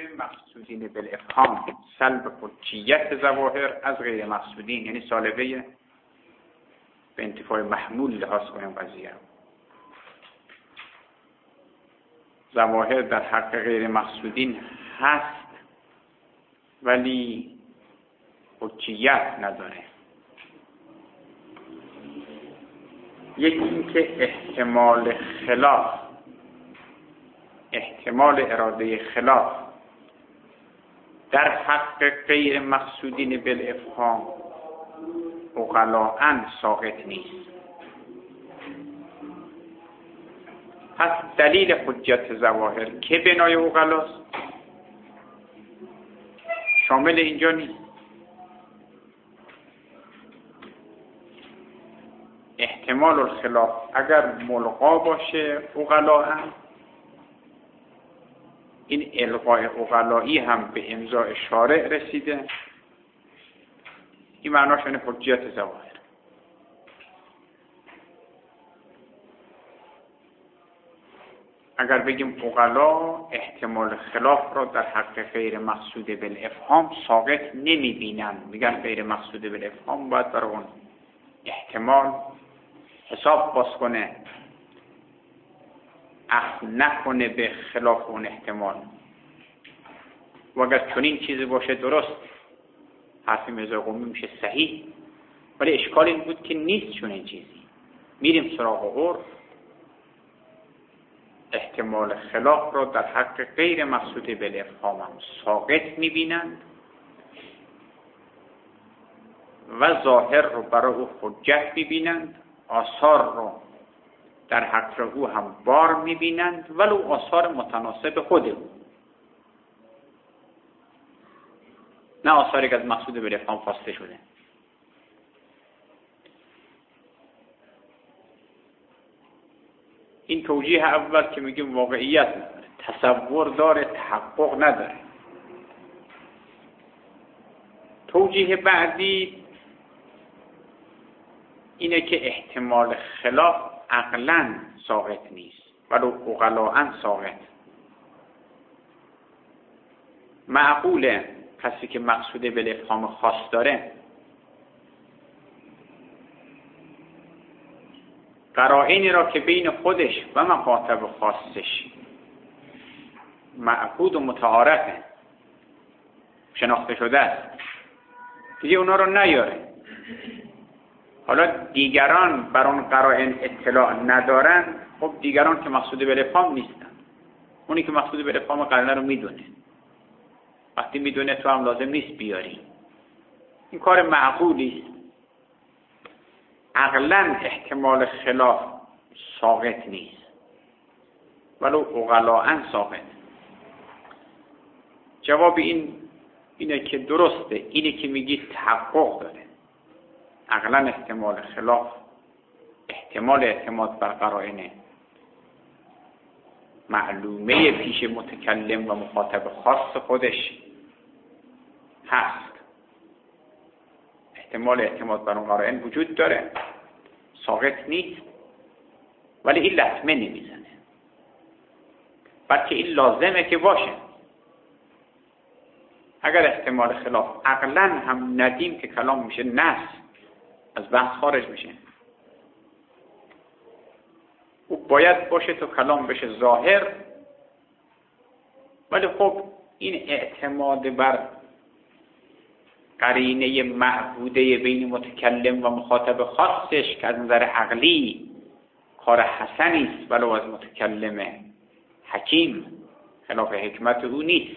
مقصودین بالافهام سلب حجیت ظواهر از غیر مقصودین، یعنی سالبه به انتفاع محمول لحاظ کنیم قضیه. ظواهر در حق غیر مقصودین هست ولی حجیت نداره. یکی این که احتمال اراده خلاف در حق غیر مقصودین بالافهام عقلاً ساقط نیست. پس دلیل حجت ظواهر که بنای عقلاست شامل اینجا نیست. احتمال الخلاف اگر ملغا باشه عقلاً، این الغای عقلایی هم به امضاء شارع رسیده. این معناش اینه حجیت ظواهر. اگر بگیم عقلا احتمال خلاف را در حق غیر مقصود بالافهام ساقط نمیبینن، میگن غیر مقصود بالافهام باید برای اون احتمال حساب باز کنه، اخذ نکنه به خلاف اون احتمال. و اگر چنین چیزی باشه درست، حرف میرزا قمی میشه صحیح. ولی اشکال این بود که نیست چنین چیزی. میریم سراغ عرف، احتمال خلاف را در حق غیر مقصود بالافهام هم ساقط میبینند و ظاهر رو برای او حجت میبینند، آثار رو در حق او هم بار میبینند ولو آثار متناسب خود او، نه آثاری که از مقصود بالافهام خواسته شده. این توجیه اول که میگیم واقعیت نداره، تصور داره، تحقق نداره. توجیه بعدی اینه که احتمال خلاف عقلاً ساقط نیست ولو عقلاً ساقط. معقوله کسی که مقصود بالافهام خاص داره قرائنی را که بین خودش و مخاطب خاصش معقود و متعارفه، شناخته شده است، دیگه اونا رو نیاره. حالا دیگران بر اون قرائن اطلاع ندارن، خب دیگران که مقصود بالافهام نیستن. اونی که مقصود بالافهام قرینه رو میدونه، وقتی میدونه تو هم لازم نیست بیاری. این کار معقولی است. عقلاً احتمال خلاف ساقط نیست ولو عقلاً ساقط. جواب اینه که درسته، اینه که میگی تحقق داره. عقلاً احتمال خلاف، احتمال اعتماد بر قرائن معلومه پیش متکلم و مخاطب خاص خودش هست. احتمال اعتماد بر اون قرائن وجود داره، ساقط نیست، ولی این لطمه نمیزنه، بلکه این لازمه که باشه. اگر احتمال خلاف عقلاً هم ندیم که کلام میشه نص، از بحث خارج میشه. او باید باشه تو کلام بشه ظاهر. ولی خب این اعتماد بر قرینه معبوده بین متکلم و مخاطب خاصش که از نظر عقلی کار حسنی است ولو از متکلم حکیم، خلاف حکمت او نیست.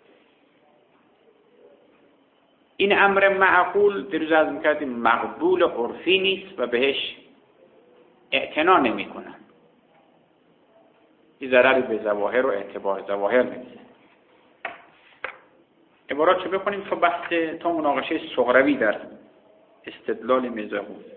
این امر معقول دیروز از میکردیم مقبول عرفی نیست و بهش اعتنا نمی کنن. این ضرری به ظواهر و اعتبار ظواهر نمیزنه. عبارات چه بکنیم تا مناقشه صغروی در استدلال میرزا قمی.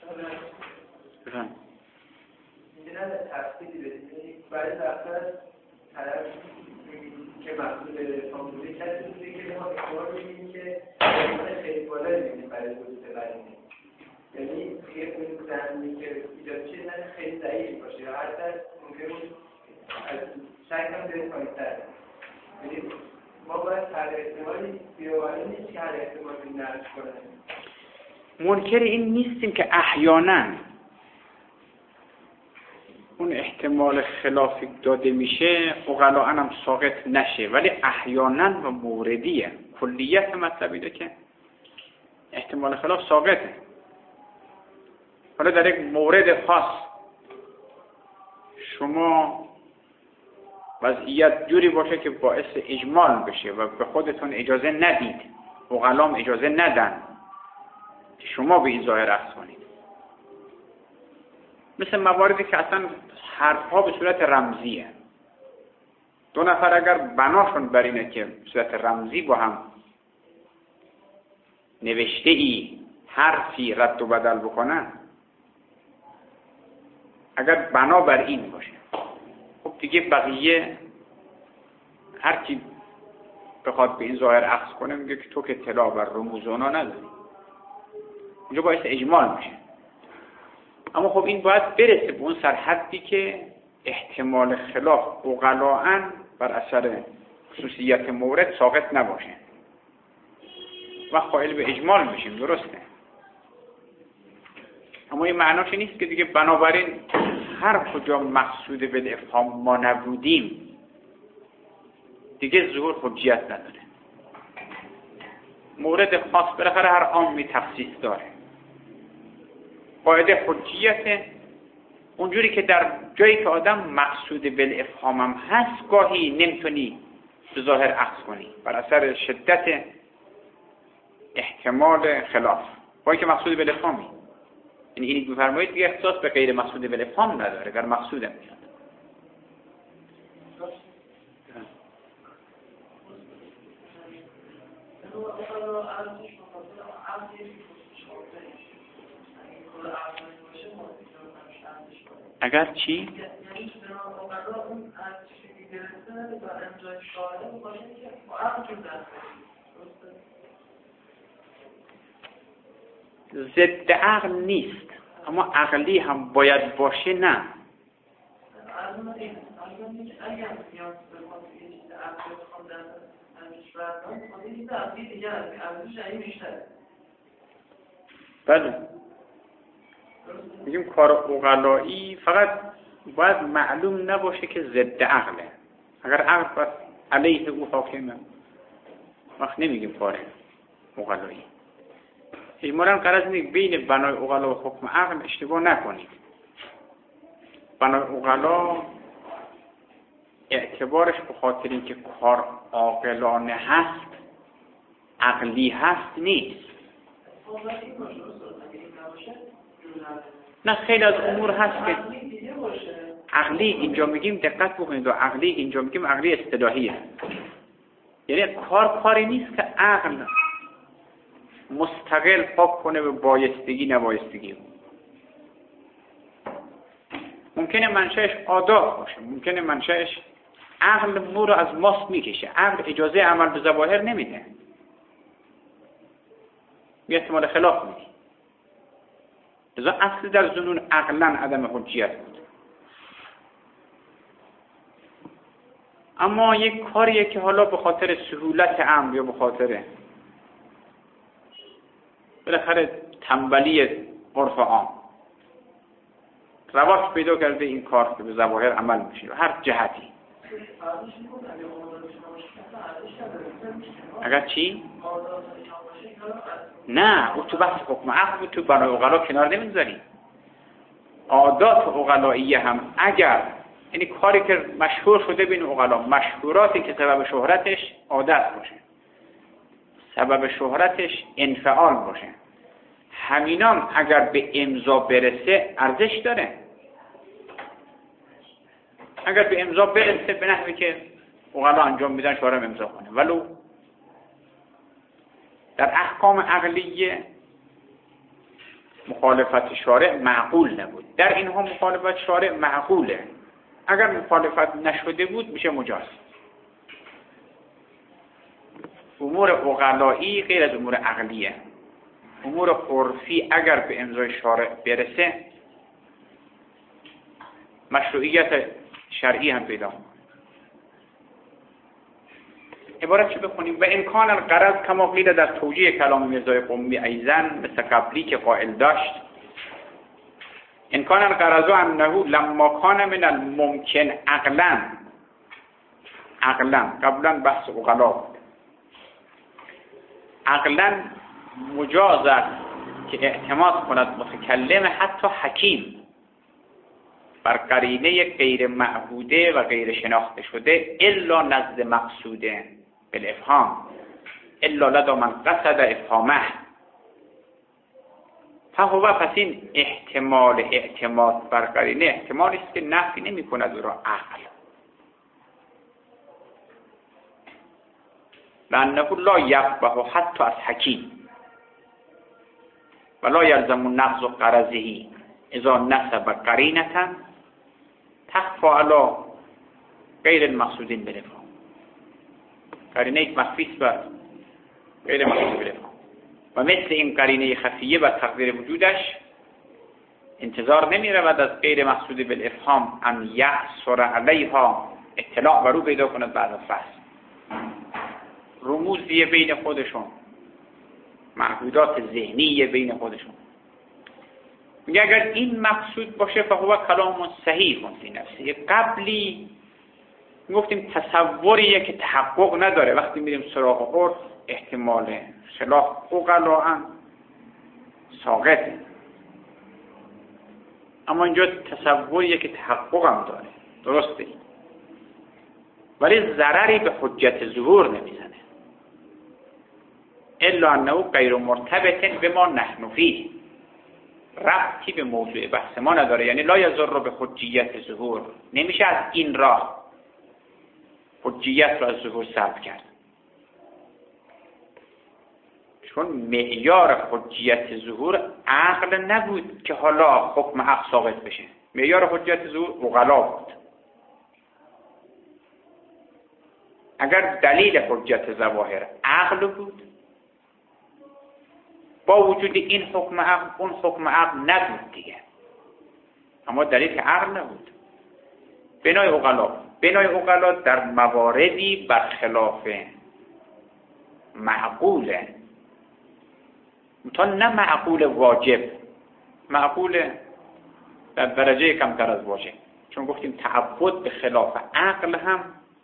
می‌دونم تفصیلی بدیم برای دفتر طرف که مقصود بالافهام بوده کسی بوده که ما اعتبار بگیریم که احتمال خیلی بالا بگیریم برای وجود قرینه. یعنی یه اون زمینی که ایجاد چیز نه خیلی ضعیف باشه یا حتی ممکن از شک هم داریم پایین‌تر. یعنی ما باید هر احتمالی بیاوری نیست که هر احتمالی نرش کنه. منکر این نیستیم که احیانا اون احتمال خلافی داده میشه عقلاء هم ساقط نشه، ولی احیانا و موردیه. کلیت مطلبی ده که احتمال خلاف ساقطه. حالا در یک مورد خاص شما وضعیت جوری باشه که باعث اجمال بشه و به خودتون اجازه ندید، عقلام اجازه ندن که شما به این ظاهر اخذ کنید. مثل مواردی که اصلا حرفها به صورت رمزیه. دو نفر اگر بناشون بر اینه که به صورت رمزی با هم نوشته ای حرفی رد و بدل بکنن، اگر بنا بر این باشه، خب دیگه بقیه هر کی بخواد به این ظاهر اخذ کنه میگه که تو که اطلاع بر رموز اونا نداری، اونجا باعث اجمال میشه. اما خب این باید برسه به اون سرحدی که احتمال خلاف عقلاء بر اثر خصوصیت مورد ساقط نباشه و قائل به اجمال میشیم. درسته، اما این معناش نیست که دیگه بنابراین هر کجا مقصود به افهام ما نبودیم دیگه ظهور حجیت نداره. مورد خاص بالاخره هر عامی تخصیص داره. قاعده حجیت اونجوری که در جایی که آدم مقصود بالافهام هم هست گاهی نمیتونی به ظاهر اخذ کنی بر اثر شدت احتمال خلاف، با که مقصود بالافهامی. یعنی اینی بفرمایید دیگه اختصاص به غیر مقصود بالافهام نداره، اگر مقصودم میاد. اگر چی؟ ضد عقل نیست، اما عقلی هم باید باشه. نه بله، میگیم کار عقلایی فقط باید معلوم نباشه که ضد عقله. اگر عقل بس علیه او حاکمه وقت نمیگیم کار عقلایی. اجمالاً قرار نیست بین بنای عقلا و حکم عقل اشتباه نکنید. بنای عقلا اعتبارش به خاطر اینکه کار عاقلانه هست، عقلی هست نیست. نه، خیلی از امور هست که عقلی اینجا میگیم، دقت بکنید، و عقلی اینجا میگیم عقلی اصطلاحیه. یعنی کاری نیست که عقل مستقل پاک کنه به بایستگی نبایستگی. ممکنه منشأش آداب باشه، ممکنه منشأش عقل ما رو از ماست میکشه. عقل اجازه عمل به ظواهر نمیده، یه احتمال خلاف میده. لذا اصل در ظنون عقلا عدم حجیت بود. اما یک کاریه که حالا به خاطر سهولت امر یا به خاطر بالاخره تنبلی عرف عام رواج پیدا کرده این کار که به ظواهر عمل میشه هر جهتی. اگر چی؟ نه، او تو بحث حکم عقل بود، تو بنای عقلا کنار نمیذاریم. عادات عقلائیه هم اگر، یعنی کاری که مشهور شده بین عقلا، مشهوراتی که سبب شهرتش عادت باشه، سبب شهرتش انفعال باشه، همینام اگر به امضا برسه ارزش داره. اگر به امضا برسه به نحوی که عقلا انجام میدن شارع امضا کنه، ولو در احکام عقلیه مخالفت شارع معقول نبود، در اینها مخالفت شارع معقوله. اگر مخالفت نشده بود میشه مجاز. امور عقلایی غیر از امور عقلیه. امور عرفی اگر به امضای شارع برسه مشروعیت شرعی هم پیدا می‌کنه. عبارت چی بخونیم؟ و امکان الغرض کما قیل در توجیه کلام میرزای قمی ایزن مثل قبلی که قائل داشت امکان الغرض انه لما کان من الممکن عقلا قبلا بحث عقلا بود، عقلا مجاز است که اعتماد کند متکلم حتی حکیم بر قرینه غیر معهوده و غیر شناخته شده الا نزد مقصوده بالافهام الا لدى من قصد افهامه. فهو پس این احتمال اعتماد بر قرینه احتمالی است که نفی نمی کند او را عقل، لانه لا یقبح حتی از حکیم ولا یلزم نقض غرضه اذا نسب قرینه تخفى على غیر المقصودین بالافهام. قرینه یک مخفی بر غیر مقصود بالافهام و مثل این قرینه خفیه و تقدیر وجودش انتظار نمی رود از غیر مقصود بالافهام ان یحصر علیها اطلاع بر او پیدا کند بعد از فصل. رموزی بین خودشون، محدودات ذهنی بین خودشون. میگه اگر این مقصود باشه فهو کلام صحیح فی نفسه. قبلی گفتیم تصوریه که تحقق نداره، وقتی میریم سراغ عرف احتمال خلاف عقلاً ساقطه، اما اینجا تصوریه که تحقق هم داره، درسته، ولی ضرری به حجت ظهور نمیزنه. الا انه غیر مرتبط بما نحن فیه، ربطی به موضوع بحث ما نداره، یعنی لا یضر به حجیت ظهور. نمیشه از این راه حجیت را از ظهور سلب کرد، چون معیار حجیت ظهور عقل نبود که حالا حکم عقل ساقط بشه. معیار حجیت ظهور عقلا بود. اگر دلیل حجت ظواهر عقل بود، با وجود این حکم عقل اون حکم عقل نبود دیگه، اما دلیل عقل نبود. بنای عقلا در مواردی برخلاف معقوله، تا نه معقول واجب، معقول در درجه کمتر از واجب، چون گفتیم تعبد به خلاف عقل هم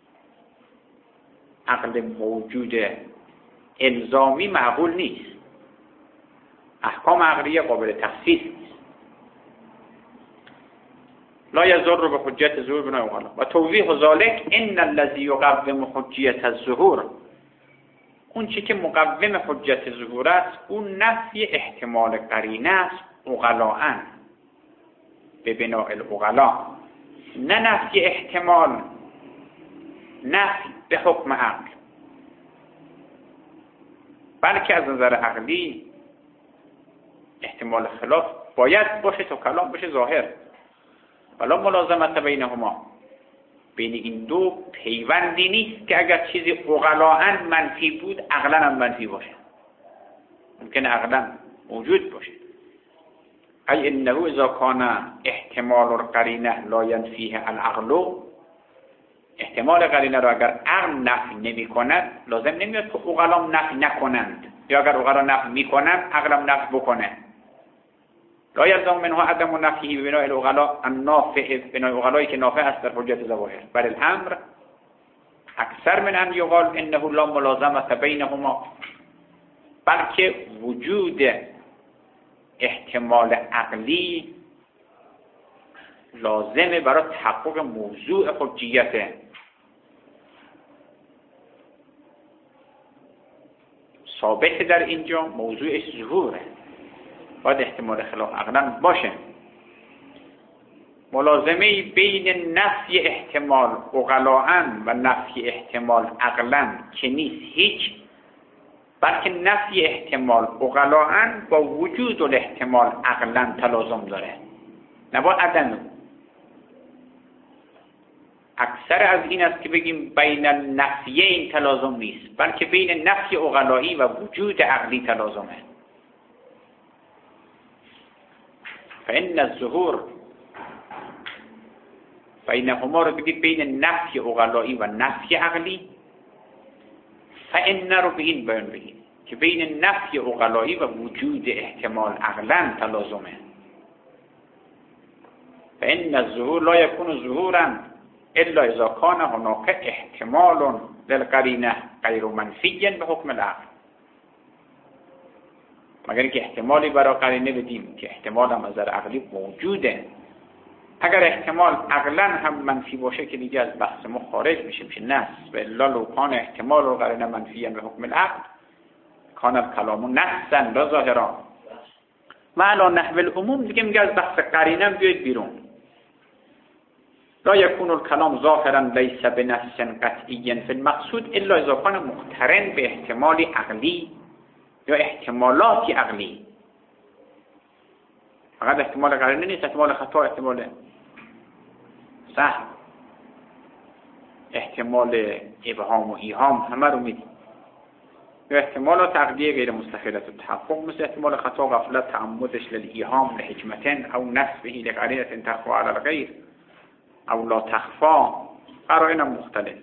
عقل موجود الزامی معقول نیست. احکام عقلیه قابل تخصیص نیست. لا یضر به حجت ظهور بنای عقلا و توضیح ذلک ان الذی یقوم حجیت الظهور، اون چی که مقوم حجت ظهور است اون نفی احتمال قرینه است عقلاً به بناء العقلا، نه نفی احتمال، نفی به حکم عقل، بلکه از نظر عقلی احتمال خلاف باید باشه تا کلام بشه ظاهر. ولا ملازمت بینهما، بین این دو پیوندی نیست که اگر چیزی عقلاً منفی بود عقلاً هم منفی باشه. ممکن عقلاً موجود باشه. ای انه اذا کان احتمال القرینه لا ینفیه العقل، احتمال قرینه را اگر عقل نفی نمی کند لازم نمیاد که عقلا نفی نکنند، یا اگر عقلا نفی می کنند عقلم نفی بکنه. لا یلزم منها عدم نفیه بناء العقلا النافع، بناء العقلایی که نافع است در حجت ظواهر، بل الامر اکثر من ان یقال انه لا ملازمت بینهما، بلکه وجود احتمال عقلی لازمه برای تحقق موضوع حجیت. ثابت در اینجا موضوعش ظهوره، باید احتمال خلاف عقلا باشه. ملازمه بین نفی احتمال عقلاً و نفی احتمال عقلاً که نیست هیچ، بلکه نفی احتمال عقلاً با وجود الاحتمال عقلاً تلازم داره، نه با عدم. اکثر از این است که بگیم بین نفیین تلازم نیست، بلکه بین نفی عقلایی و وجود عقلی تلازمه. فإن الظهور بینهما رو بگید بین نفی عقلایی و نفی عقلی فإن رو به این بیان بگیم که بین نفی عقلایی و وجود احتمال عقلا تلازمه. فإن الظهور لا يكون ظهورا الا اذا كان هناك احتمال للقرینه غیر منفی به حکم العقل. مگر اینکه احتمالی برای قرینه بدیم که احتمال هم از نظر عقلی موجوده. اگر احتمال عقلا هم منفی باشه که دیگه از بحث ما خارج میشه نص. و الا لو کان احتمال و قرینه منفی به حکم العقل کان الکلام نصا لا ظاهرا. و علی نحو العموم دیگه میگه از بحث قرینه بیاید بیرون. لا يكون الكلام ظاهرا ليس بنص قطعي في المقصود الا اذا كان مقترن به احتمال عقلی یا احتمالات عقلی. فقط احتمال قرینه نیست، احتمال خطا، احتمال سهو، احتمال ابهام و ایهام همه رو میدیم. یا احتمالات عقلی غیر مستحیلة التحقق مثل احتمال خطا، غفلت، تعمدش للایهام لحکمتن او نسبه لقرینة تخفى على الغیر او لا تخفى، قرائن مختلف.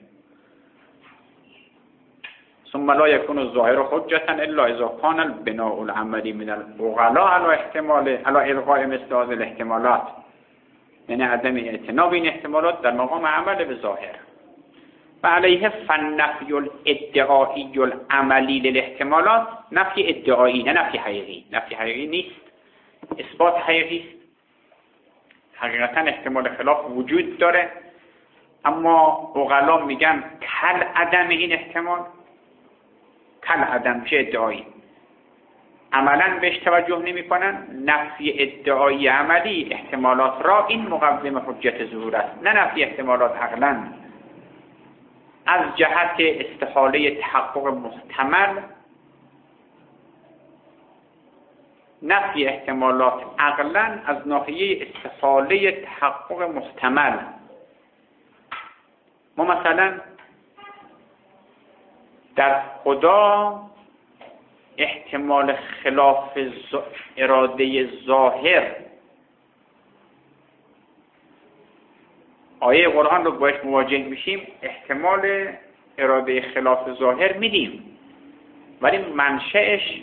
ثم لا يكون الظاهر حجة الا اذا كان البناء العملي من العقلاء على الغاء مثل هذه الاحتمالات، یعنی عدم اعتنا به این احتمالات در مقام عمل به ظاهر. و علیه فالنفی الادعایی العملی للاحتمالات، نفی ادعایی نه نفی حقیقی. نفی حقیقی نیست، اثبات حقیقی است. حقیقتا احتمال خلاف وجود داره، اما عقلا میگن کل عدم این احتمال، کل عدم چه ادعایی، عملا بهش توجه نمی کنن. نفی ادعایی عملی احتمالات را این مقدم حجت ظهور است، نه نفی احتمالات عقلا. از جهت استحاله تحقق محتمل، نفی احتمالات عقلا از ناحیه استحاله تحقق محتمل. ما مثلا در خدا احتمال خلاف اراده ظاهر، آیه قرآن رو باش مواجه میشیم، احتمال اراده خلاف ظاهر میدیم، ولی منشأش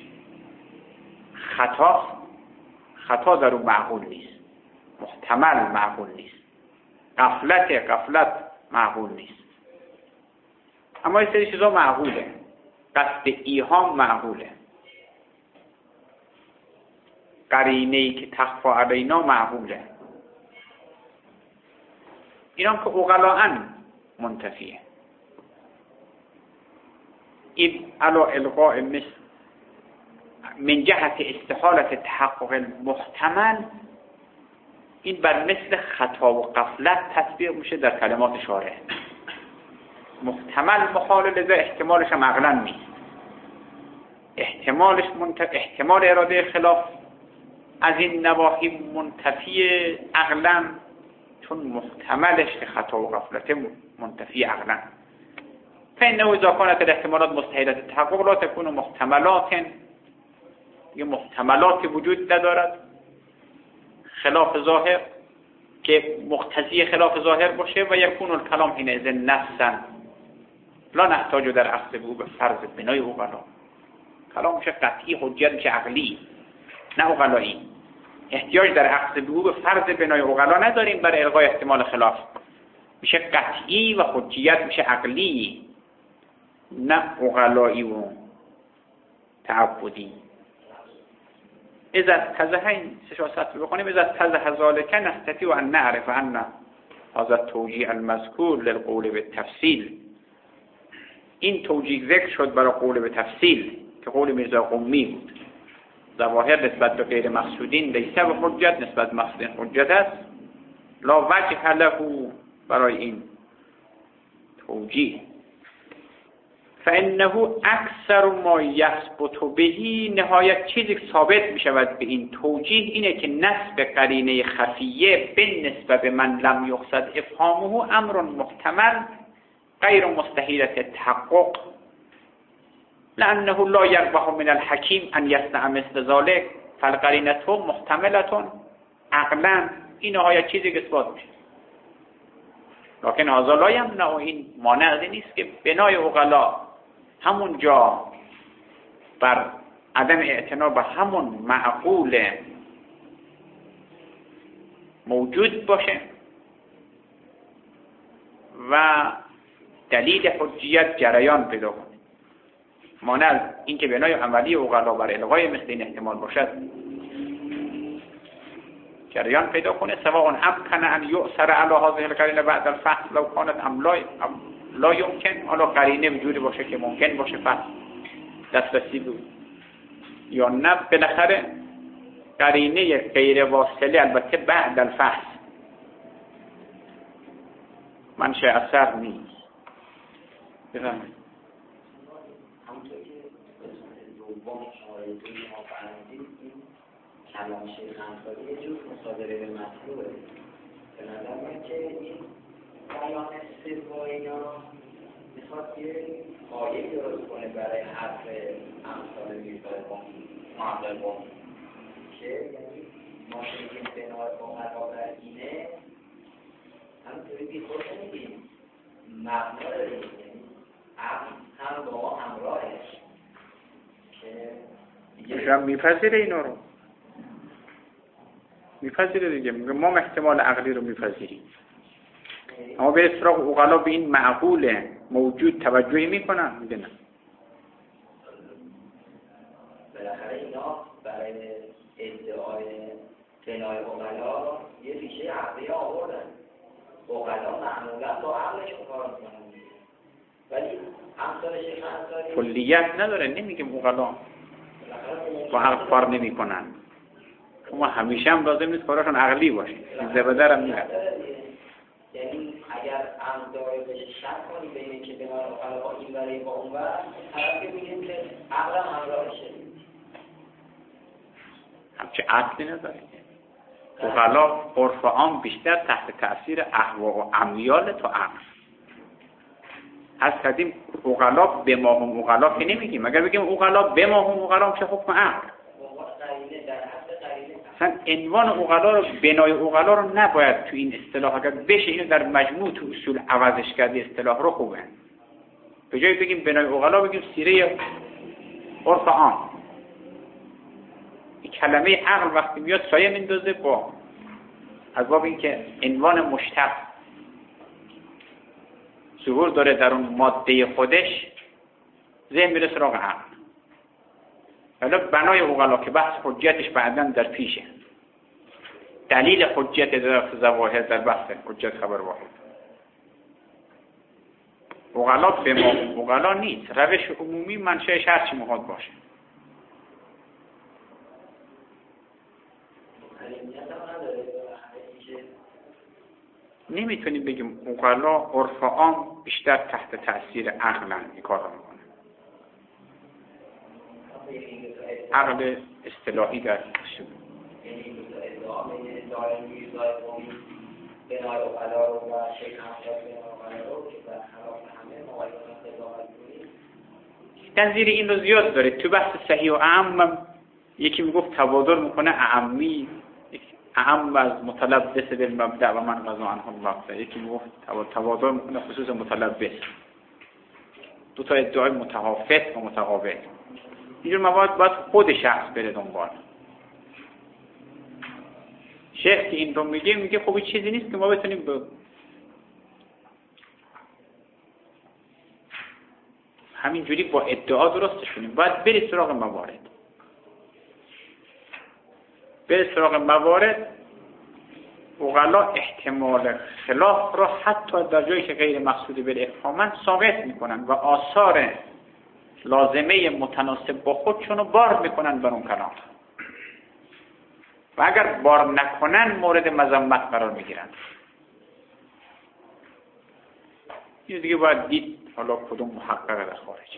خطا در اون معقول نیست، محتمل معقول نیست، غفلت معقول نیست. اما این سری چیزا معقوله، قصد ایهام معقوله، قرینه‌ای که تخفی علینا معقوله. اینا که عقلاً منتفیه. این علا القاء مثل من جهت استحالت تحقق المحتمل، این بر مثل خطا و غفلت تطبیق میشه در کلمات شارع. محتمل محال، لذا احتمالش هم عقلاً نیست. احتمال اراده خلاف از این نواحی منتفی عقلاً، چون محتملش که خطا و غفلت منتفی عقلاً. فإنه إذا كانت الاحتمالات مستحيلة التحقق لا تكون محتملات، یه محتملات وجود ندارد خلاف ظاهر که مقتضی خلاف ظاهر باشه. و یکون الکلام حینئذ نصا لا نحتاج در اخذ به به فرض بنای عقلا. کلام میشه قطعی، حجت میشه عقلی نه عقلایی. احتیاج در اخذ به فرض بنای عقلا نداریم برای الغای احتمال خلاف. میشه قطعی و حجیت میشه عقلی نه عقلایی و تعبدی. اذا اتضح، این سشاست بخونیم، اذا اتضح ذلك نستطيع ان نعرف ان هذا التوجیه المذکور للقول بالتفصیل، این توجیه ذکر شد برای قول به تفصیل که قول میرزا قمی بود. ظواهر نسبت به غیر مقصودین لیسه به حجت، نسبت مقصودین حجت است. لا وجه له برای این توجیه. فانه اکثر ما یثبت بهی، نهایت چیزی که ثابت می شود به این توجیه اینه که نسب قرینه خفیه بالنسبه به من لم یقصد افهامه امر محتمل غیر مستحیل التحقق، لانه لا یربح من الحکیم ان یصنع مثل ذلك فالقرینه محتمله عقلا. این نهایت چیزی که اثبات میشه. لکن هذا لا یمنع، این مانع از این نیست که بنای عقلا همون جا بر عدم اعتنا به همون معقول موجود باشه و دلیل حجیت جریان پیدا کنه، مانع اینکه بنای عملی عقلا بر الغای مثل این احتمال باشد جریان پیدا کنه. سواء امکن ان یؤثر علی هذه القرینه بعد الفحص لو كانت ام لا يمكن. حالا قرینه وجودی باشه که ممکن باشه فحص دسترسی بود یا نه، بالاخره قرینه غیر واصله البته بعد الفحص منشأ اثر نیست. بفرمایید. همونطور که دوم شماره دوی ما فرمودید این کلام شیخ انصاری یه جور مصادره به مطلوبه. به نظر من که این بیان سوای یا میخواد یه آیه درست کنه برای حرف امثال میرزای معدل با که یعنی ما شنیدیم بنای با مقابل اینه همونطوری بی خود نمیدیم مبنا داریم، هم با ما همراهش که میپذیره اینا رو، میپذیره دیگه. میگه ما احتمال عقلی رو میپذیریم، اما به اصطلاح عقلا به این معقول موجود توجهی میکنن؟ میگه نه. بالاخره اینا برای ادعای بنای عقلا یه ریشه عقلی آوردن. عقلا معمولا با عقلشون کار میکنن، ولی امثال شیخ انصاری کلیت نداره. نمیگیم عقلا با عقل کار نمیکنن، اما همیشه هم لازم نیست کارشون عقلی باشه. زبدر هم میگن یعنی اگر امثال بشه شک کنی بینه که بنای عقلا با این برای با اون بر طرف که میگیم که عقل هم همراهشه، همچه عقلی نداره. عقلا عرف عام بیشتر تحت تأثیر اهوا و امیال تا عقل. از کردیم عقلا به ما هم عقلا که نمیگیم. اگر بگیم عقلا به ما هم عقلا چه حکم عقل؟ اصلا عنوان عقلا رو، بنای عقلا رو نباید تو این اصطلاح، اگر بشه اینو در مجموع تو اصول عوضش کردی اصطلاح رو خوبه. به جای بگیم بنای عقلا بگیم سیره عرف عام. این کلمه عقل وقتی میاد سایه میندازه با از باب اینکه عنوان مشتق ظهور داره در اون ماده خودش، ذهن میره سراغ عقل. حالا بنای عقلا که بحث حجتش بعداً در پیشه، دلیل حجت در ظواهر در بحث حجت خبر واحد. عقلا به ما عقلا نیست، روش عمومی منشأش هر چی میخواد باشه. نمیتونیم بگیم عقلا عرف عام بیشتر تحت تأثیر عقلن این کار رو میکنه. عقل اصطلاحی در شد. تنظیر این رو زیاد داره. تو بحث صحیح و اعم یکی میگفت تبادر میکنه اعمی، اعم از متلبس بالمبدأ و من غزا عنه الوقت. یکی میگفت تبادر میکنه خصوص متلبس. دو تا ادعای متحافظ و متقابل. اینجور مواد باید خود شخص بره دنبال. شیخ که این رو میگه خب این چیزی نیست که ما بتونیم همینجوری با ادعا درستش کنیم. باید بری سراغ موارد. بری سراغ موارد. عقلا احتمال خلاف را حتی در جایی که غیر مقصود بالافهام ثابت میکنن و آثار لازمه متناسب با خودشونو بار میکنن بر اون کلام و اگر بار نکنن مورد مذمت قرار میگیرن. این دیگه باید دید حالا کدوم محقق در خارج.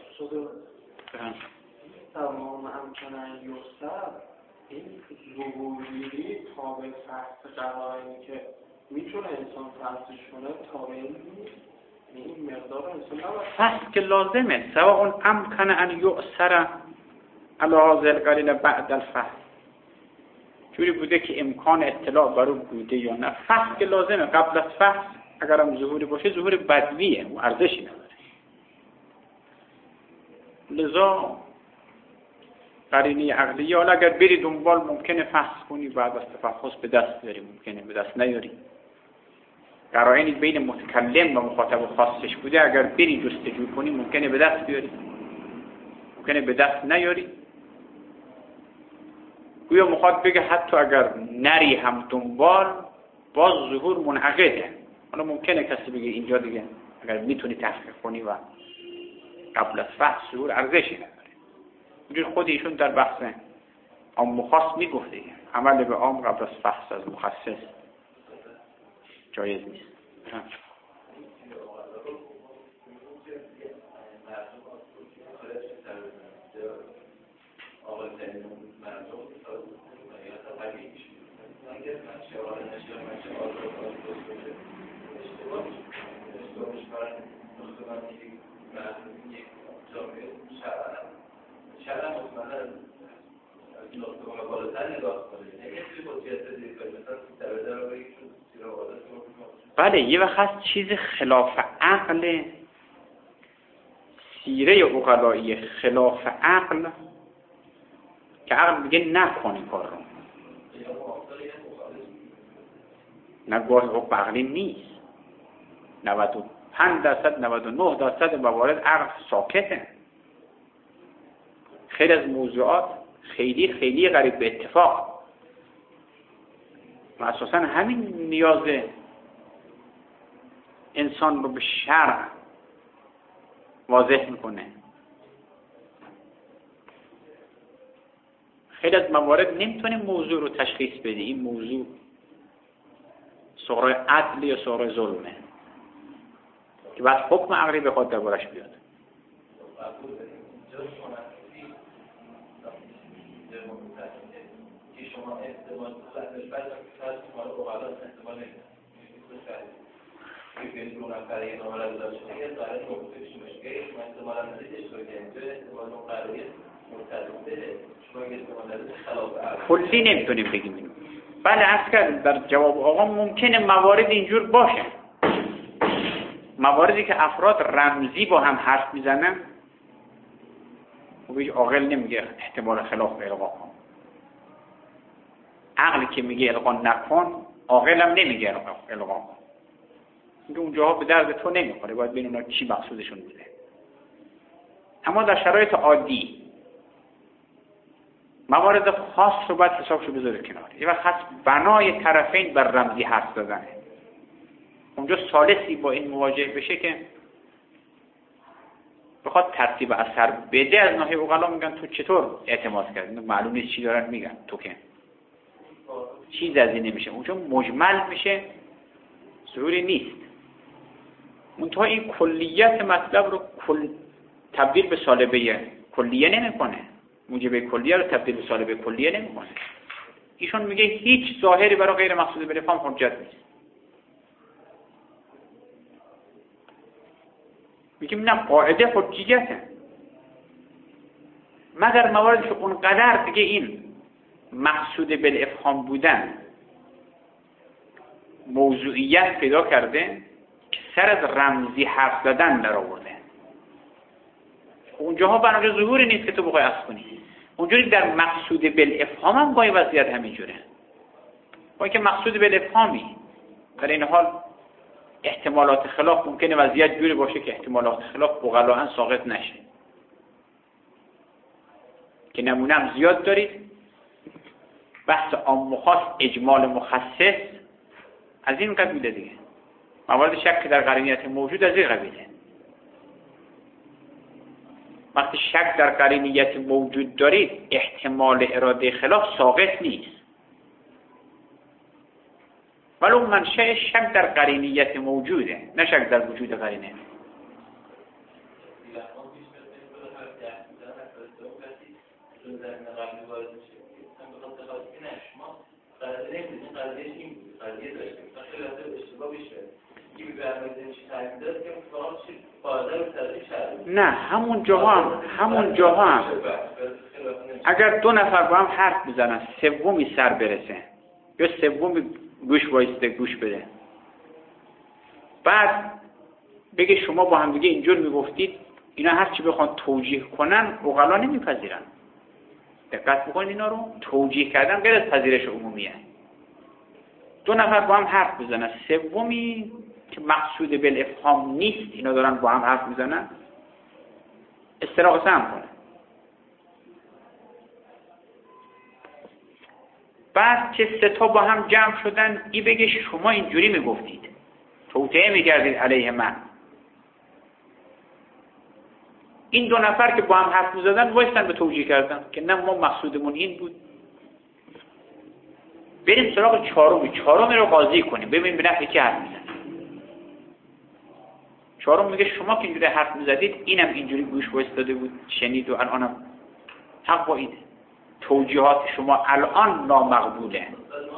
تمام امکنن یوسف این ظهوری تابع فحص قرائنی که میتونه انسان فحصش کنه تابع نیست. این مقدار انسان نباید فحص که لازمه. سواء امکن ان یؤثر علی هذه القرینه بعد الفحص. جوری بوده که امکان اطلاع بر اون بوده یا نه. فحص که لازمه. قبل از فحص اگر هم ظهوری باشه ظهور بدویه و ارزشی نداره. لذا قرینه عقلی، حالا اگر بری دنبال ممکنه فحص کنی، بعد از تفحص به دست بیاری، ممکنه به دست نیاری. قرائنی بین متکلم و مخاطب خاصش بوده، اگر بری جستجو کنی ممکنه به دست بیاری، ممکنه به دست نیاری. گویا میخواد بگه حتی اگر نری هم دنبال، باز ظهور منعقده. حالا ممکنه کسی بگه اینجا دیگه اگر میتونی تحقیق کنی و قبل از فحص ظهور ارزشی نداره. اینجور خود ایشون در بحث عام و خاص میگفته عمل به عام قبل از فحص از مخصص جایز نیست. بله، یه وقت هست چیز خلاف عقل، سیره عقلایی خلاف عقل که عقل میگه نکنی کار رو، نگاه حق عقلی نیست. 95% 99% موارد عقل ساکته. خیلی از موضوعات خیلی قریب به اتفاق و اساساً همین نیاز انسان رو به شرع واضح میکنه. خیلی از موارد نمیتونه موضوع رو تشخیص بده، این موضوع صغرای عدل یا صغرای ظلمه که بعد حکم عقلی به خود دربارش بیاد. کلی نمیتونیم بگیم اینو. بله عرض کردم در جواب آقا ممکنه موارد اینجور باشه، مواردی که افراد رمزی با هم حرف میزنن و عاقل نمیگه احتمال خلاف القا کن، عقلی که میگه القا نکن عاقل هم نمیگه القا کن. اینکه اونجاها به درد تو نمیخوره، باید ببین اونا چی مقصودشون بوده. اما در شرایط عادی موارد خاص رو باید حسابشو بذاره کنار. یه وقت هست بنای طرفین بر رمزی حرف زدنه، اونجا ثالثی با این مواجه بشه که بخواد ترتیب اثر بده. از ناحیه عقلا میگن تو چطور اعتماد کردی؟ معلوم نیست چی دارن میگن، تو که چیز از این نمیشه، اونجا مجمل میشه، ظهوری نیست. منتها این کلیت مطلب رو تبدیل به سالبه کلیه نمیکنه، موجب کلیه رو تبدیل به سالبه کلیه نمیکنه. ایشون میگه هیچ ظاهری برای غیر مقصود به فهم حجت نیست. میگیم نه، قاعده حجیته مگر مواردی که اونقدر دیگه این مقصود بالافهام بودن موضوعیت پیدا کرده که سر از رمزی حرف زدن در آورده. اونجاها بنابراین ظهوری نیست که تو بخوای اصل کنی. اونجوری در مقصود بالافهام هم با وضعیت همینجوره، با اینکه مقصود بالافهامی در این حال احتمالات خلاف ممکنه وضعیت جوری باشه که احتمالات خلاف بغلاً ساقط نشه، که نمونه هم زیاد دارید. بحث عام و خاص، اجمال مخصص از این قبیله دیگه. موارد شک در قرینیت موجود از این قبیله. وقتی شک در قرینیت موجود دارید احتمال اراده خلاف ساقط نیست، ولو منشأ شک در قرینیت موجوده، نه شک در وجود قرینه. نه همون جاها هم اگر دو نفر با هم حرف میزنن سومی سر برسه یا سومی گوش وایسته گوش بده، بعد بگه شما با هم دیگه اینجور میگفتید اینا هر چی بخوان توجیه کنن عقلا نمیپذیرن. دقت بکنید اینا رو. توجیه کردن غیر از پذیرش عمومیه. دو نفر با هم حرف بزنن، سومی که مقصود بالافهام نیست، اینا دارن با هم حرف میزنن، استراق سهم کنه. بعد که سه تا با هم جمع شدن، ای بگه شما اینجوری میگفتید، توطئه میکردید علیه من. این دو نفر که با هم حرف میزدن وایستن به توجیه کردن که نه ما مقصودمون این بود. بریم سراغ چهارمی رو قاضی کنیم، ببینیم به نفع کی حرف میزنه. چهارم میگه شما که اینجوری حرف میزدید، اینم اینجوری گوش وایستاده بود شنید و الانم حق با اینه. توجیهات شما الان نامقبوله.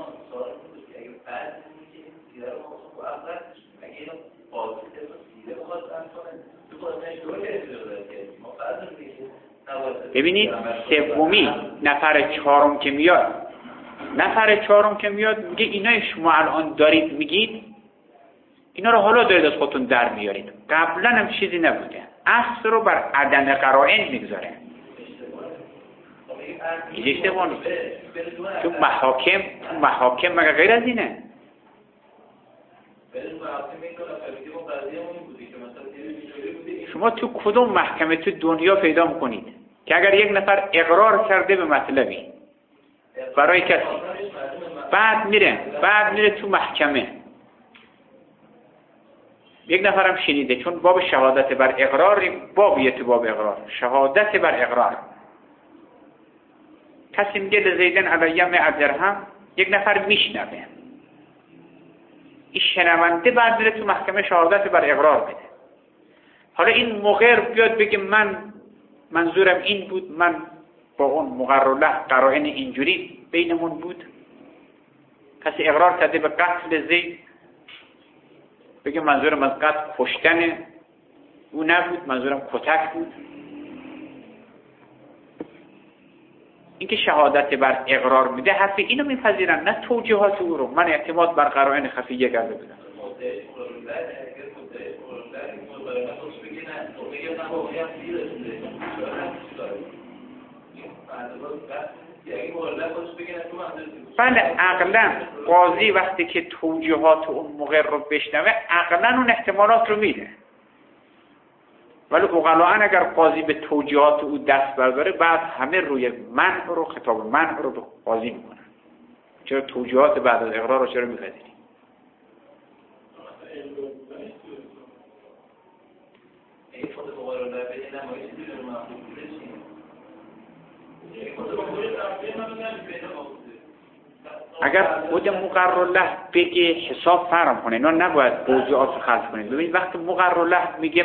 ببینید سومی نفر چهارم که میاد میگه اینای شما الان دارید میگید، اینا رو حالا دارید از خودتون در میارید، قبلا هم چیزی نبوده. اصل رو بر عدم قرائن میگذاره. این اشتباه نیست. تو محاکم مگه غیر از اینه؟ شما تو کدوم محکمه تو دنیا پیدا میکنید که اگر یک نفر اقرار کرده به مطلبی برای کسی، بعد میره تو محکمه، یک نفرم شنیده، چون باب شهادت بر اقرار بابیه، تو باب اقرار شهادت بر اقرار، کسی میگه لزیدن علی 100 درهم، یک نفر میشنوه، این شنونده بعد میره تو محکمه شهادت بر اقرار بده. حالا این مقر بیاد بگه من منظورم این بود، من با اون مقرره قرائن اینجوری بینمون بود. کسی اقرار کرده به قتل زید، بگه منظورم از قتل کشتنه، او نبود، منظورم کتک بود. اینکه شهادت بر اقرار میده حرف اینو میپذیرن، نه توجیهات او رو. من اعتماد بر قرائن خفیه کرده بودم. بله، عقلا قاضی وقتی که توجیهات اون مقر رو بشنوه عقلا اون احتمالات رو میده، ولی اقلاً اگر قاضی به توجیهات او دست برداره بعد همه روی منع رو، خطاب منع رو به قاضی میکنن. چرا توجیهات بعد از اقرار رو چرا میپذیری؟ اگر خود مقرر له بگه حساب فرام کنه، اینا نباید موضوعات رو خلط کنید. ببینید وقتی مقرر له میگه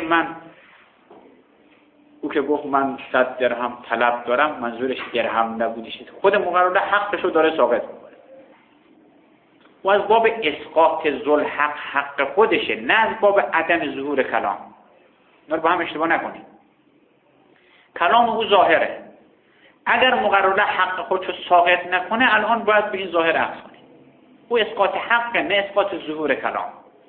او که گفت من 100 درهم طلب دارم، منظورش درهم نبودش، خود مقرر له حقش رو داره ثابت میکنه. و از باب اسقاط ذوالحق حق خودشه، نه از باب عدم ظهور کلام. اینا رو با هم اشتباه نکنید. کلام او ظاهره. اگر مقرر له حق خودشو ساقط نکنه، الان باید به این ظاهر اخذ کنید. او اسقاط حق، نه اسقاط ظهور کلام.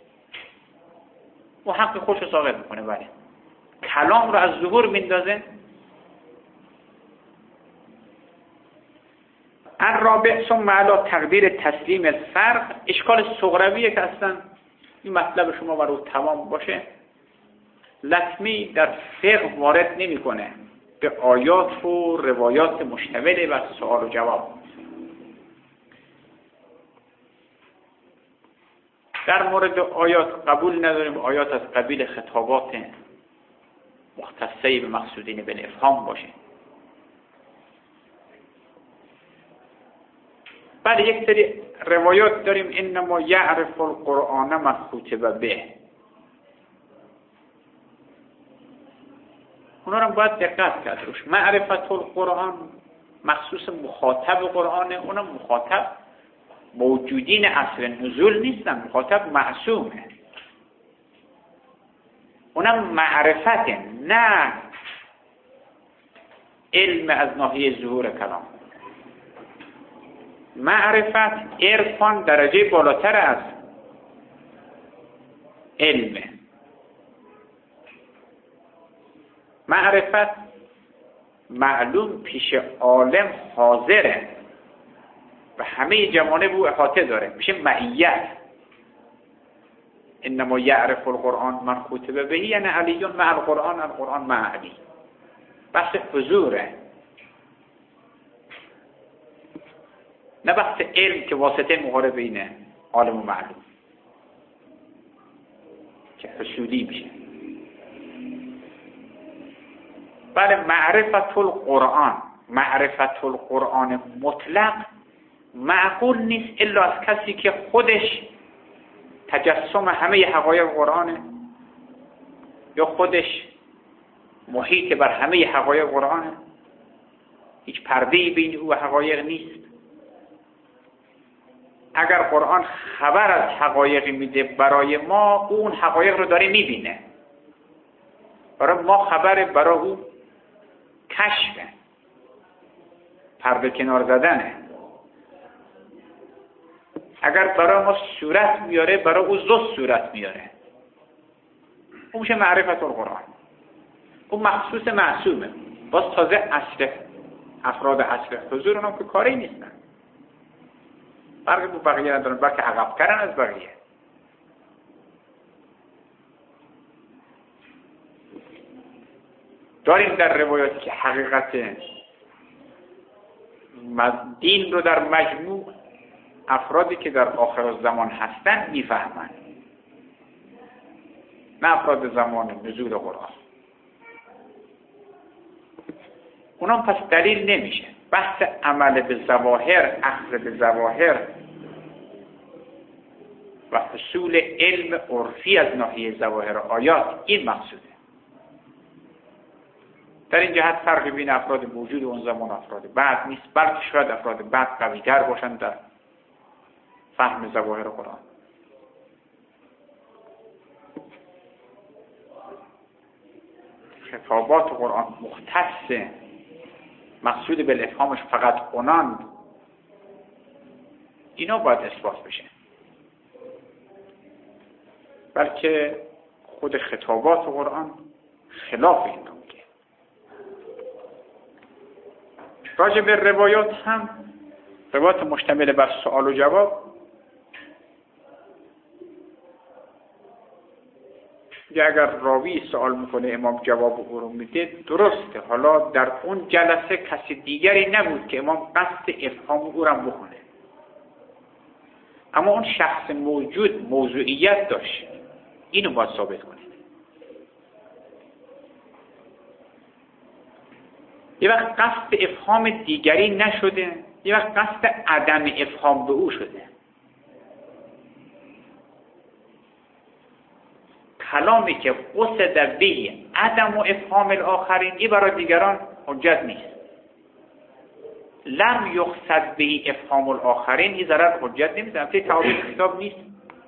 او حق خودشو ساقط میکنه، ولی کلام رو از ظهور میندازه. الرابع ثم علی تقدیر تسلیم الفرق، اشکال صغرویه که اصلا این مطلب شما برای تمام باشه. لطمی در فقه وارد نمیکنه، به آیات و روایات مشتمل و سوال و جواب. در مورد آیات قبول نداریم آیات از قبیل خطابات مختصه به مقصودین بالافهام باشه. بعد یک سری روایات داریم انما یعرف القرآن من خطب به، اونا رو باید دقت کرد روش. معرفت القرآن مخصوص مخاطب قرآنه، اونم مخاطب موجودین اصل نزول نیستن، مخاطب معصومه، اونم معرفته، نه علم از ناحیه ظهور کلام. معرفت عرفان درجه بالاتر از علمه. معرفت معلوم پیش عالم حاضره و همه جوانب او احاطه داره، میشه معیت. انما یعرف القرآن من کتب به، یعنی علی مع القرآن، القرآن مع علی. بحث حضوره، نه بحث علم که واسطه مقارب بینه عالم و معلوم که حصولی میشه. بله، معرفت القرآن، معرفت القرآن مطلق معقول نیست الا از کسی که خودش تجسم همه حقایق قرآنه یا خودش محیط بر همه حقایق قرآنه، هیچ پرده‌ای بین او و حقایق نیست. اگر قرآن خبر از حقایقی میده برای ما، اون حقایق رو داره میبینه، برای ما خبر، برای او کشفه، پرده کنار زدنه. اگر برای ما صورت میاره، برای او زست صورت میاره. اون میشه معرفت القرآن. اون مخصوص معصومه. باز تازه اصل افراد اصل حضور اونم که کاری نیستن، فرقی با بقیه ندارن، بلکه عقب کردن از بقیه. داریم در روایات که حقیقت دین رو در مجموع افرادی که در آخر زمان هستن میفهمن، نه افراد زمان نزول قرآن. اونم پس دلیل نمیشه. بحث عمل به ظواهر، اخذ به ظواهر و حصول علم عرفی از ناحیه ظواهر آیات، این مقصوده. در این جهت فرقی بین افراد موجود اون زمان و افراد بعد نیست، بلکه شاید افراد بعد قوی‌تر باشند در فهم ظواهر قرآن. خطابات قرآن مختص مقصود بالافهامش فقط اونان، اینا باید اثبات بشه، بلکه خود خطابات قرآن خلاف این رو میگه. راجع به روایات هم، روایات مشتمل بر سوال و جواب، اگر راوی سوال میکنه امام جواب او رو میده، درسته. حالا در اون جلسه کسی دیگری نبود که امام قصد افهام او رو بکنه، اما اون شخص موجود موضوعیت داشت. اینو باید ثابت کنید. یه وقت قصد افهام دیگری نشده، یه وقت قصد عدم افهام به او شده. کلامی که قصد به عدم و افهام الاخرین، این برای دیگران حجت نیست. لم یقصد به افهام الاخرین، این ضرر حجت نمیده. البته تعابیر کتاب نیست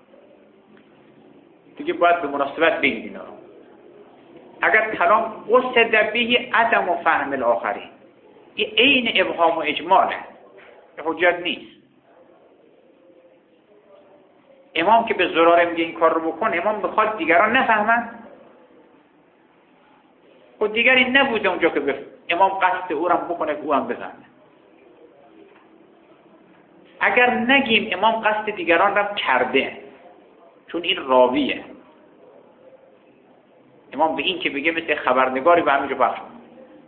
دیگه، باید به مناسبت بگید اینا رو. اگر کلام قصد به عدم و فهم الاخرین، این عین ابهام و اجماله، حجت نیست. امام که به زراره میگه این کار رو بکن، امام بخواد دیگران نفهمن؟ خود دیگری نبوده اونجا که امام قصد او رو بکنه که او هم بفهمه. اگر نگیم امام قصد دیگران رو کرده، چون این راویه، امام به این که بگه مثل خبرنگاری به همینجا پخش کنه.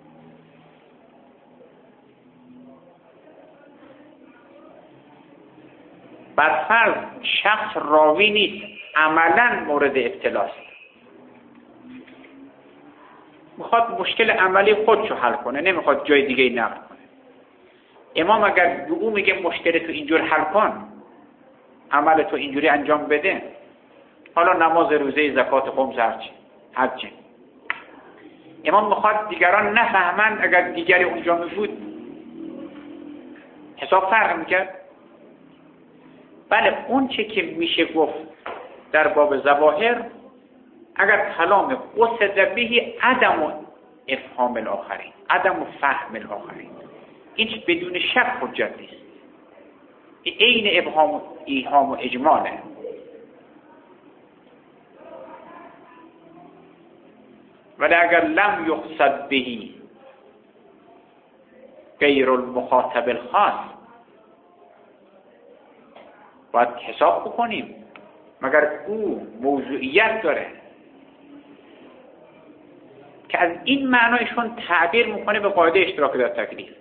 برفرض شخص راوی نیست، عملا مورد ابتلاست، میخواد مشکل عملی خودشو حل کنه، نمیخواد جای دیگه نقل کنه. امام اگر به او میگه مشکل تو اینجور حل کن، عمل تو اینجوری انجام بده، حالا نماز، روزه، زکات، خمس، هرچی، امام میخواد دیگران نفهمند، اگر دیگری اونجا میبود حساب فرق میکرد. بله، اون چه که میشه گفت در باب ظواهر، اگر کلام قصد به عدم و افهام الاخرین، عدم و فهم الاخرین، این بدون شک حجت نیست. این ابهام و ایهام و اجماله. ولی اگر لم یقصد بهی غیر المخاطب الخاص باید حساب بکنیم مگر او موضوعیت داره که از این معنایشون تعبیر میکنه به قاعده اشتراک در تکلیف.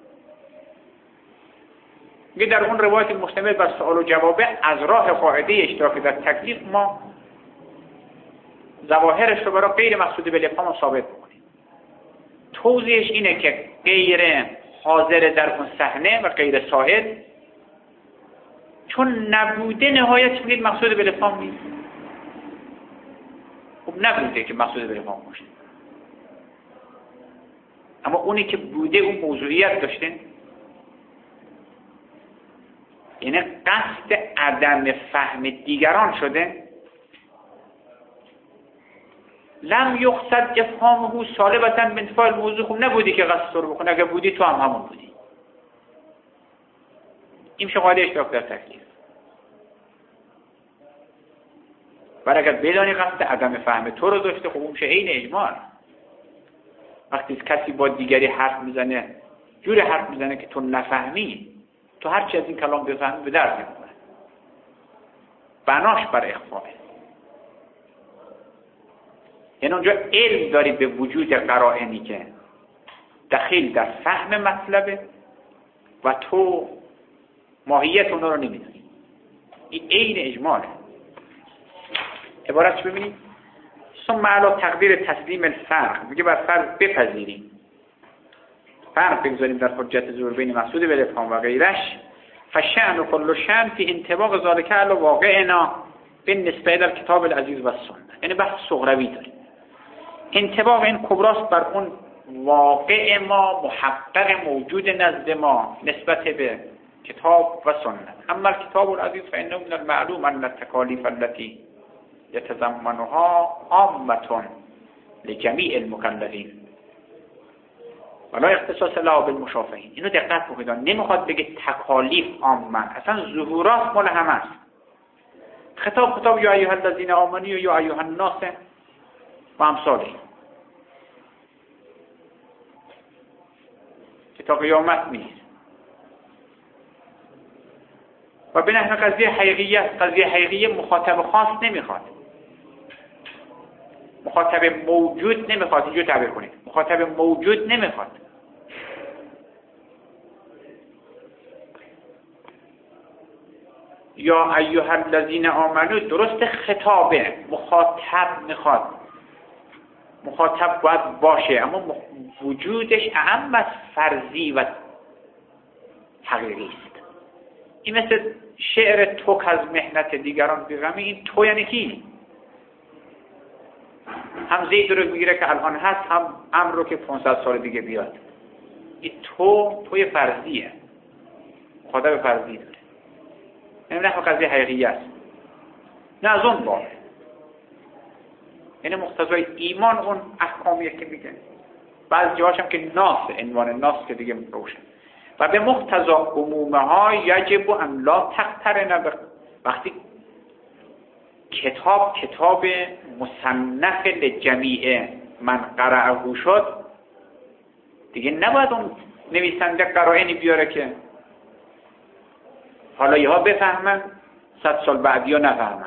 میگه در اون روایت مشتمل بر سوال و جوابه از راه قاعده اشتراک در تکلیف ما ظواهرش رو برای غیر مقصود بالافهام ثابت میکنیم. توضیحش اینه که غیر حاضر در اون صحنه و غیر شاهد چون نبوده نهایت میگید مقصود بالافهام نیست. خب نبوده که مقصود بالافهام باشه، اما اونی که بوده اون موضوعیت داشته، یعنی قصد عدم فهم دیگران شده. لم یقصد افهامه سالبتا من انتفاع الموضوع. خب نبودی که قصد رو بکنه، اگر بودی تو هم همون بودی. این میشه قاعده اشتراک در تکلیف. ولی اگر بدانی قصد عدم فهم تو رو داشته، خب اون میشه عین اجمال. وقتی کسی با دیگری حرف میزنه جوری حرف میزنه که تو نفهمی، تو هر چی از این کلام بفهمی به درد میخوره، بناش بر اخفاء. یعنی اونجا علم داری به وجود قرائنی که دخیل در فهم مطلبه و تو ماهیت اون رو نمیدونی. این عین اجماله. عبارتش ببینید. ثم علی تقدیر تسلیم الفرق، میگه بر فرق بپذیریم، فرق بگذاریم در حجت ظهور بین مقصود بالافهام و غیرش. فشأن و کل شأن فی انطباق ذلک علی واقعنا بالنسبه الى الکتاب العزیز و السنه. یعنی بحث صغروی داریم. انطباق این کبراست بر اون واقع ما، محقق موجود نزد ما نسبت به کتاب و سنت. اما الکتاب العزیز فانه من المعلوم ان التکالیف التي یتضمنها عامة لجمیع المکلفین ولا اختصاص لا بالمشافهین. اینو دقت بکنید، نمیخواد بگه تکالیف عامه، اصلا ظهورات مال همه است. خطاب یا ایها الذین آمنوا یا ایها الناس و امثال این که تا قیامت نیست. و به نحو قضیه حقیقیه مخاطب خاص نمیخواد، مخاطب موجود نمیخواد. اینجور تعبیر کنید، مخاطب موجود نمیخواد. یا ایها الذین آمنوا درست خطابه، مخاطب میخواد، مخاطب باید باشه، اما وجودش اهم از فرضی و حقیقی است. این مثل شعر توک از محنت دیگران بیغمی. این تو یعنی کی؟ هم زید رو میگیره که الان هست، هم امر رو که 500 سال دیگه بیاد. این توی فرضیه، مخاطب فرضی داره. یعنی نه قضیه حقیقی است، نه از اون باره. یعنی مقتضای ایمان اون احکامیه که میگه. بعضی جاهاش هم که ناس، عنوان ناس که دیگه روشن. و به مقتضا عمومه ها یجب ان لا تقترن. وقتی کتاب مصنف لجمیع من قرأه شد، دیگه نباید اون نویسنده قرائنی بیاره که حالا یه ها بفهمن 100 سال بعدی ها نفهمن.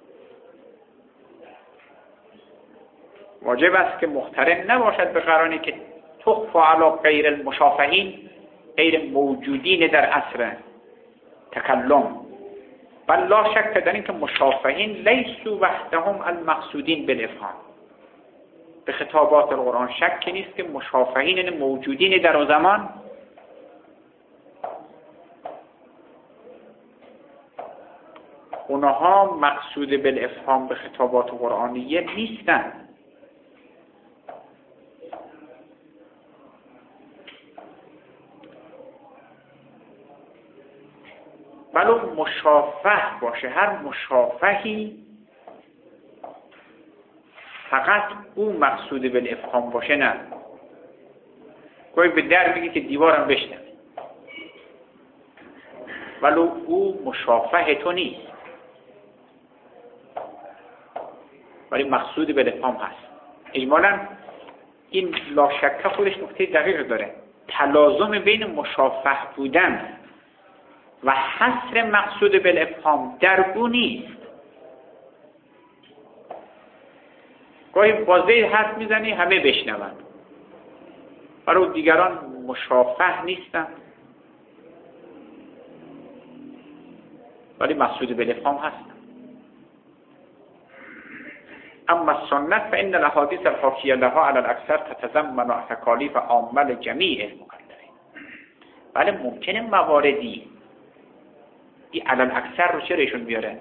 واجب است که مقترن نباشد به قرائنی که تخفى علی غیر المشافهین، غیر موجودین در عصر تکلم. بل لا شک در این که مشافهین لیسوا وحدهم المقصودین بالافهام. به خطابات القرآن شک نیست که مشافهین موجودین در اون زمان اونها مقصود بالافهام به خطابات قرآنیه نیستن. ولو مشافه باشه، هر مشافهی فقط او مقصود بالافهام باشه، نه کوئی به در بگی که دیوارم بشنه، ولو او مشافه تو نیست ولی مقصود بالافهام هست. اجمالاً این لاشکه خودش نکته دقیق داره. تلازم بین مشافه بودن و حصر مقصود بالافهام در او نیست. گاهی بازه حرف میزنی همه بشنون، برای دیگران مشافه نیستن، ولی مقصود بالافهام هستن. اما السنت فإن الاحاديث الحاكية لها على الأكثر تتضمن تکالیف عامة جمیع المکلفین. ولی ممکنه مواردی این علل اکثر رو چرا ایشون بیاره؟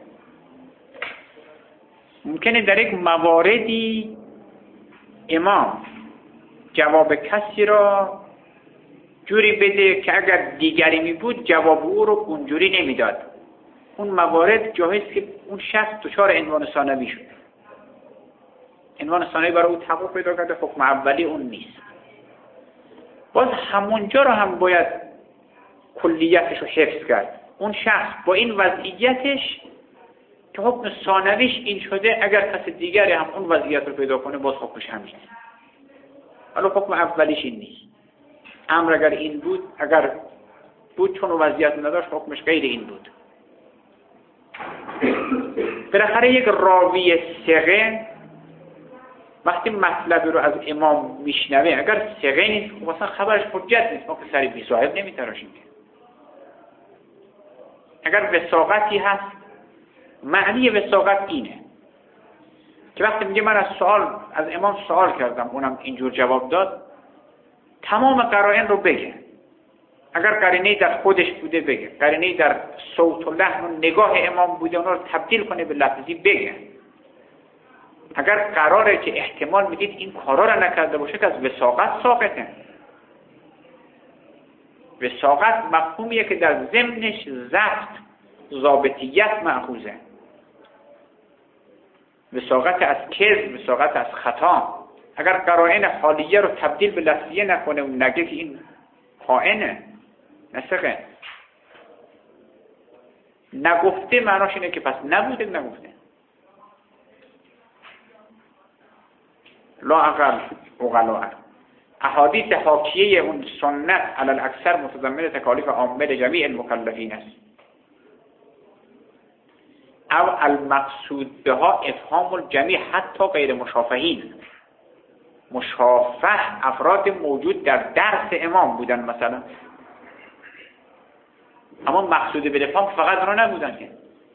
ممکنه در یک مواردی امام جواب کسی را جوری بده که اگر دیگری می بود جواب او رو اونجوری نمیداد. اون موارد جاهست که اون شخص دچار عنوان ثانوی شد. عنوان ثانوی برای او تحقق پیدا کرده، حکم اولی اون نیست. باز همونجا رو هم باید کلیتش رو حفظ کرد. اون شخص با این وضعیتش که حکم ثانویش این شده، اگر کس دیگری هم اون وضعیت رو پیدا کنه باز حکمش همینه. حالا حکم اولیش این نیست. امر اگر این بود، اگر بود چون وضعیت نداشت حکمش غیر این بود. بالاخره یک راوی ثقه وقتی مطلبی رو از امام میشنوه، اگر ثقه نیست مثلا خبرش حجت نیست، ما که سری بی صاحب نمیتراشیم. اگر وثاقتی هست، معنی وثاقت اینه که وقتی میگه من از امام سوال کردم اونم اینجور جواب داد، تمام قرائن رو بگه. اگر قرینه در خودش بوده بگه، قرینه در صوت و لحن و نگاه امام بوده اونا رو تبدیل کنه به لفظی بگه. اگر قراره که احتمال میدید این کارا رو نکرده باشه که از وثاقت ساقطه. وثاقت مفهومیه که در ضمنش ضبط، ضابطیت مأخوذه. وثاقت از کذب، وثاقت از خطا. اگر قرائن حالیه رو تبدیل به لفظیه نکنه و نگه که این خائنه، نسخه نگفته، معناش اینه که پس نبوده، نگفته. لا اقل اقلا. احادیث حاکیه اون سنت علی الاکثر متضمن تکالیف عامه جمیع المکلفین است. او المقصود بها افهام الجمیع حتی غیر مشافهین. مشافه افراد موجود در درس امام بودن مثلا، اما مقصود بالافهام فقط اونا نبودن که.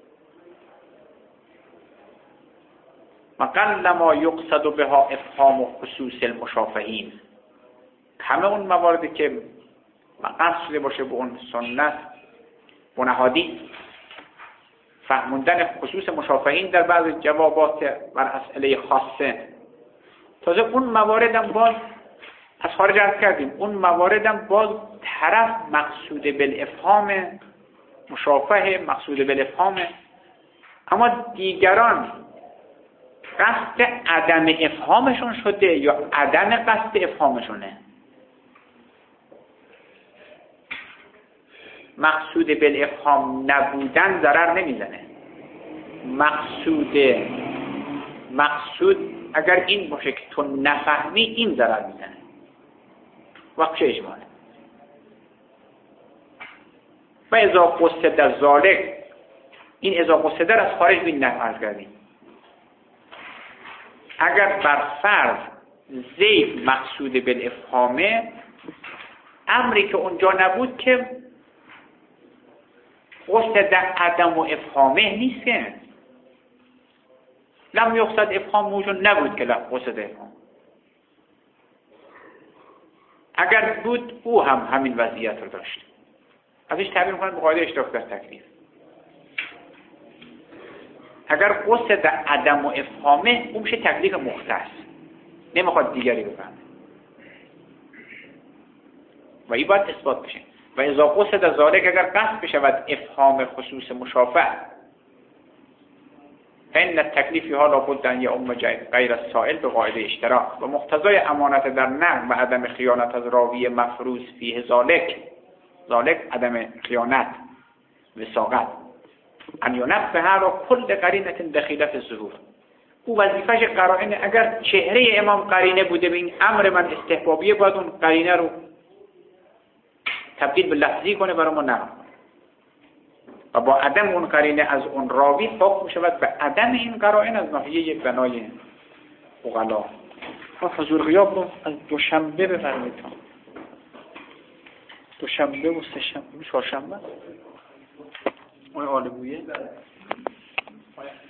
وقل ما یقصد بها افهام خصوص المشافهین. همه اون مواردی که قصد باشه به اون سنت، اون احادیث، فهموندن خصوص مشافهین در بعض جوابات بر اسئله خاصه. تازه اون مواردم باز از خارج عرض کردیم، اون مواردم باز طرف مقصود بالافهام، مشافه مقصود بالافهام، اما دیگران قصد عدم افهامشون شده یا عدم قصد افهامشونه. مقصود بالافهام نبودن ضرر نمیزنه. مقصود اگر این باشه که تو نفهمی، این ضرر میزنه. وقت چه اجماله؟ و اذا قصد در ذالک، این اذا قصد در از خارج بین نفعل کردیم. اگر بر فرض زید مقصود بالافهامه، امری که اونجا نبود که قصد در عدم و افهامه نیست که لم یقصد افهام موجود نبود که قصد افهام. اگر بود او هم همین وضعیت رو داشت. ازش تعبیر می‌کنن به قاعده اشتراک در تکلیف. اگر قصد در عدم و افهامه، اون میشه تکلیف مختص، نمیخواد دیگری بفهمه و این باید اثبات بشه. و اذا قصد ذالک، اگر قصد بشود افهام خصوص مشافه، فإن التکلیف ها لابد ان یعم غیر السائل به قاعده اشتراک. و مقتضای امانت در نقل و عدم خیانت از راوی مفروض فیه ذالک عدم خیانت وثاقت ان ینبه را کل قرینه دخیله فی الظهور. او وظیفش قرائنه. اگر چهره امام قرینه بوده به این امر من استحبابیه، باید اون قرینه رو تبدیل به لفظی کنه برای ما نقل کنه و با عدم اون قرینه از اون راوی حکم شود به عدم این قرائن از ناحیه یک بنای عقلا. حضور غیاب رو از دوشنبه بفرمایید، دوشنبه و سه‌شنبه و چهارشنبه اون عالمویه